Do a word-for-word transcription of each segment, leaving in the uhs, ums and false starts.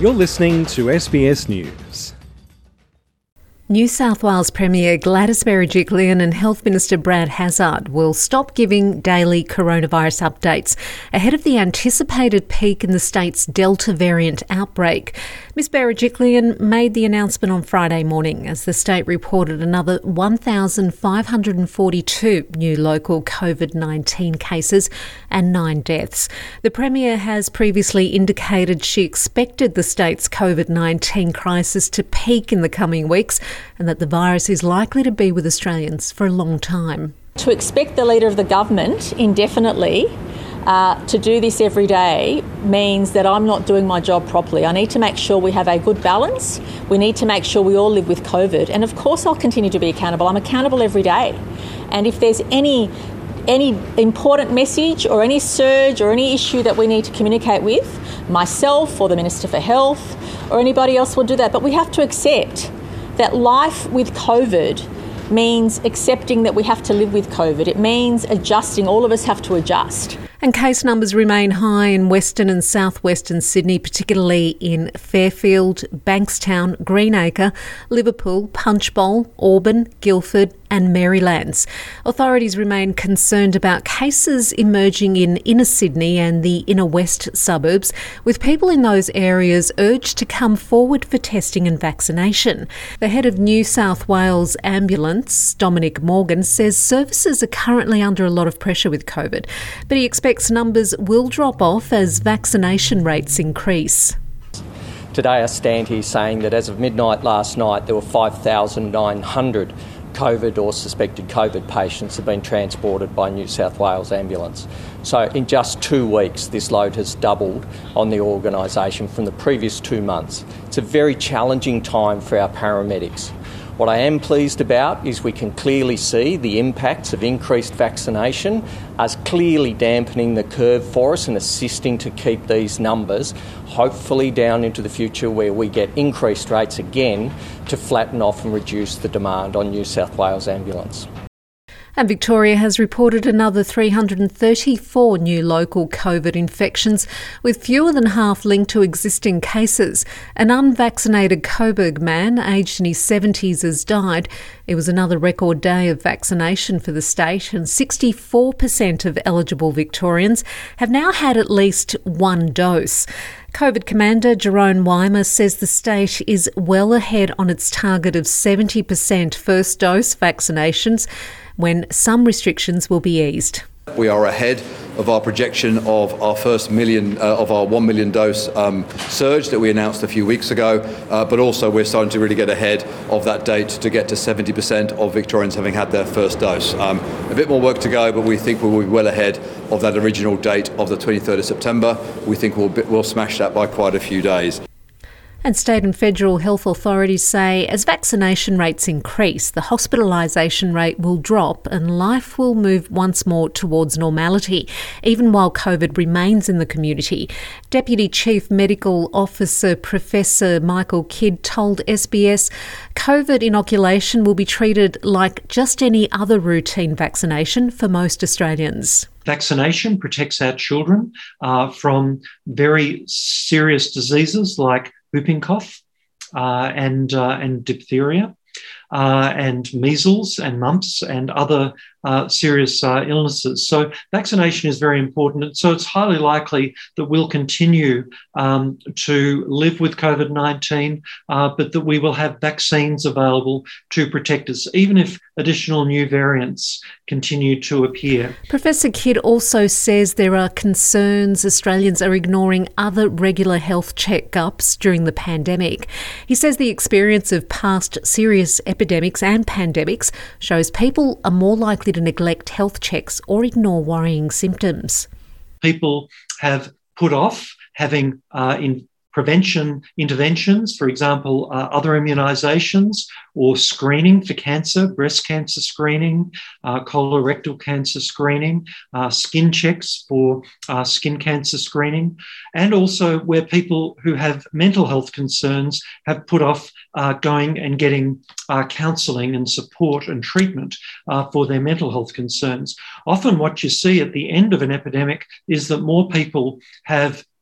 You're listening to S B S News. New South Wales Premier Gladys Berejiklian and Health Minister Brad Hazzard will stop giving daily coronavirus updates ahead of the anticipated peak in the state's Delta variant outbreak. Miz Berejiklian made the announcement on Friday morning as the state reported another one thousand five hundred forty-two new local COVID nineteen cases and nine deaths. The Premier has previously indicated she expected the state's COVID nineteen crisis to peak in the coming weeks and that the virus is likely to be with Australians for a long time. To expect the Leader of the Government indefinitely uh, to do this every day means that I'm not doing my job properly. I need to make sure we have a good balance. We need to make sure we all live with COVID. And of course I'll continue to be accountable. I'm accountable every day. And if there's any any important message or any surge or any issue that we need to communicate with, myself or the Minister for Health or anybody else will do that. But we have to accept that life with COVID means accepting that we have to live with COVID. It means adjusting. All of us have to adjust. And case numbers remain high in Western and southwestern Sydney, particularly in Fairfield, Bankstown, Greenacre, Liverpool, Punchbowl, Auburn, Guildford and Marylands. Authorities remain concerned about cases emerging in inner Sydney and the inner west suburbs, with people in those areas urged to come forward for testing and vaccination. The head of New South Wales Ambulance, Dominic Morgan, says services are currently under a lot of pressure with COVID, but he expects numbers will drop off as vaccination rates increase. Today I stand here saying that as of midnight last night there were five thousand nine hundred COVID or suspected COVID patients have been transported by New South Wales Ambulance. So in just two weeks this load has doubled on the organisation from the previous two months. It's a very challenging time for our paramedics. What I am pleased about is we can clearly see the impacts of increased vaccination as clearly dampening the curve for us and assisting to keep these numbers hopefully down into the future where we get increased rates again to flatten off and reduce the demand on New South Wales Ambulance. And Victoria has reported another three hundred thirty-four new local COVID infections, with fewer than half linked to existing cases. An unvaccinated Coburg man, aged in his seventies, has died. It was another record day of vaccination for the state, and sixty-four percent of eligible Victorians have now had at least one dose. COVID Commander Jerome Weimer says the state is well ahead on its target of seventy percent first dose vaccinations, when some restrictions will be eased. We are ahead of our projection of our first million, uh, of our one million dose um, surge that we announced a few weeks ago, uh, but also we're starting to really get ahead of that date to get to seventy percent of Victorians having had their first dose. Um, a bit more work to go, but we think we will be well ahead of that original date of the twenty-third of September. We think we'll, be, we'll smash that by quite a few days. And state and federal health authorities say as vaccination rates increase, the hospitalisation rate will drop and life will move once more towards normality, even while COVID remains in the community. Deputy Chief Medical Officer Professor Michael Kidd told S B S COVID inoculation will be treated like just any other routine vaccination for most Australians. Vaccination protects our children uh, from very serious diseases like whooping cough uh, and uh, and diphtheria uh, and measles and mumps and other uh, serious uh, illnesses. So vaccination is very important. So it's highly likely that we'll continue um, to live with COVID nineteen, uh, but that we will have vaccines available to protect us, even if additional new variants continue to appear. Professor Kidd also says there are concerns Australians are ignoring other regular health checkups during the pandemic. He says the experience of past serious epidemics and pandemics shows people are more likely to neglect health checks or ignore worrying symptoms. People have put off having uh, in prevention interventions, for example, uh, other immunisations or screening for cancer, breast cancer screening, uh, colorectal cancer screening, uh, skin checks for uh, skin cancer screening, and also where people who have mental health concerns have put off uh, going and getting uh, counselling and support and treatment uh, for their mental health concerns. Often what you see at the end of an epidemic is that more people have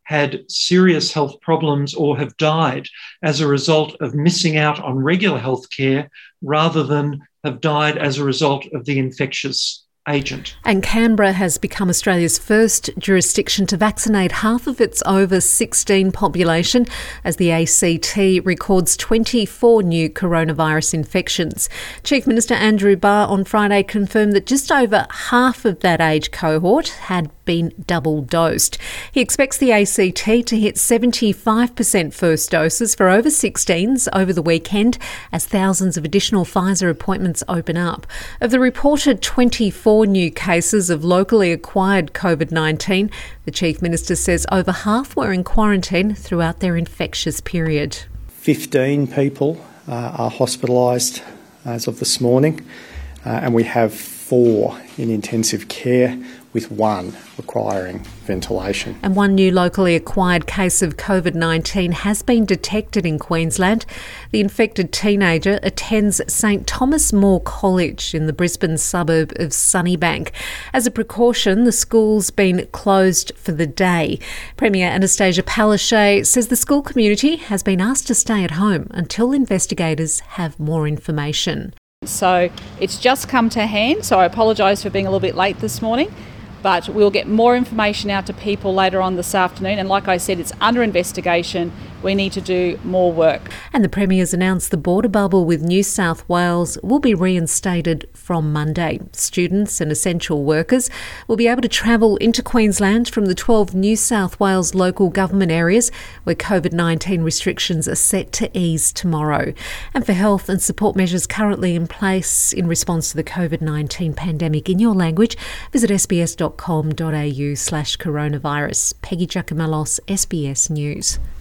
had serious health problems or have died as a result of missing out on regular health care rather than have died as a result of the infectious agent. And Canberra has become Australia's first jurisdiction to vaccinate half of its over sixteen population as the A C T records twenty-four new coronavirus infections. Chief Minister Andrew Barr on Friday confirmed that just over half of that age cohort had been double dosed. He expects the A C T to hit seventy-five percent first doses for over sixteens over the weekend as thousands of additional Pfizer appointments open up. Of the reported twenty-four new cases of locally acquired COVID nineteen, the Chief Minister says over half were in quarantine throughout their infectious period. fifteen people uh, are hospitalised as of this morning, uh, and we have four in intensive care, with one requiring ventilation. And one new locally acquired case of COVID nineteen has been detected in Queensland. The infected teenager attends St Thomas More College in the Brisbane suburb of Sunnybank. As a precaution, the school's been closed for the day. Premier Anastasia Palaszczuk says the school community has been asked to stay at home until investigators have more information. So it's just come to hand, so I apologise for being a little bit late this morning. But we'll get more information out to people later on this afternoon. And like I said, it's under investigation. We need to do more work. And the Premier's announced the border bubble with New South Wales will be reinstated from Monday. Students and essential workers will be able to travel into Queensland from the twelve New South Wales local government areas where COVID nineteen restrictions are set to ease tomorrow. And for health and support measures currently in place in response to the COVID nineteen pandemic in your language, visit sbs.com.au slash coronavirus. Peggy Giacomellos, S B S News.